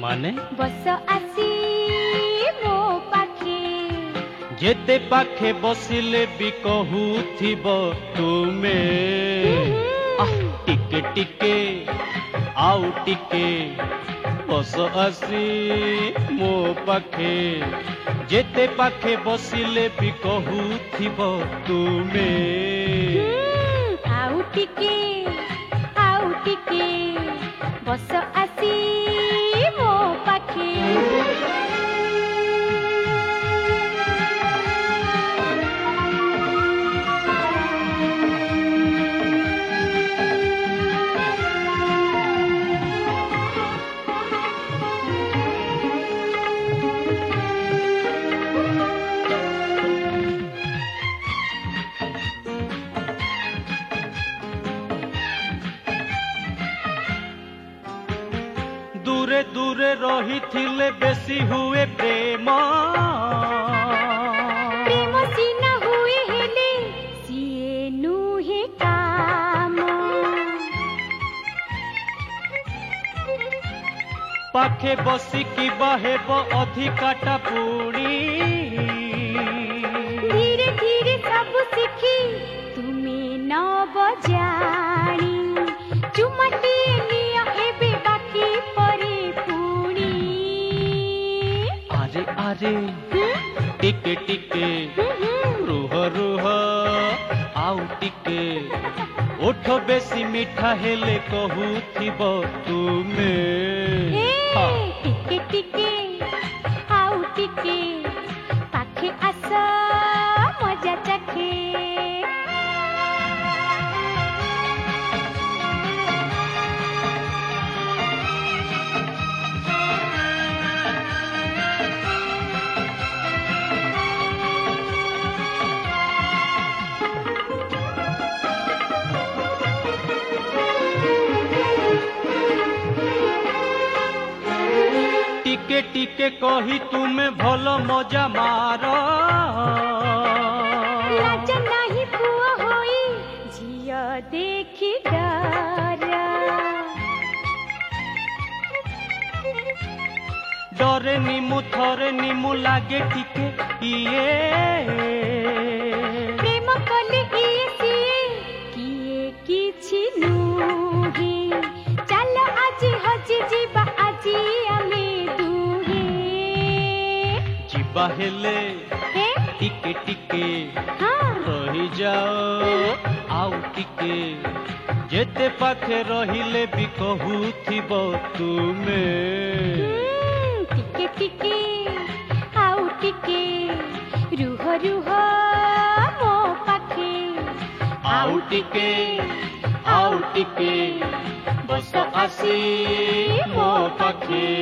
माने बस आसी मो पाखे जेते पाखे बसिले भी कहूथिब तुमे टिके टिके आउ टिके बस आसी मो पाखे जेते पाखे बसिले भी कहूथिब तुमे आउ टिके बस आसी मो पाखे दूरे दूरे रही थिले बेसी हुए प्रेम प्रेम सीना हुए हेले सिए नुहे काम पाखे बसिकी बाहेब अधिकाटा पुणी धीरे धीरे सब सीखी तुम्हें न बजाणी चुमटी निया एबे बाकी परे पुणी आरे आरे टिके टिके रुह रुह आउ टिके ओठ बेसी मीठा हेले कहूथिब तुमे टिके टिके आउ टिके पाखे आस मजा चखे टिके टिके कही तुमे भल मजा मार लाज नाही पुआ होई झिया देखी डरे निमु थरे निमु लागे टिके इए प्रेम कले इए सिए किए किछि नुहे चल आज हजी जीवा आजी आमे दुहे जीवा हेले टिके टिके रही जाओ आउ टिके जेते पाखे रहिले भी कहूथिब तुमे टिके टिके आउ टिके रुह रुह मो पाखे आउ टिके बस आसी मो पाखे।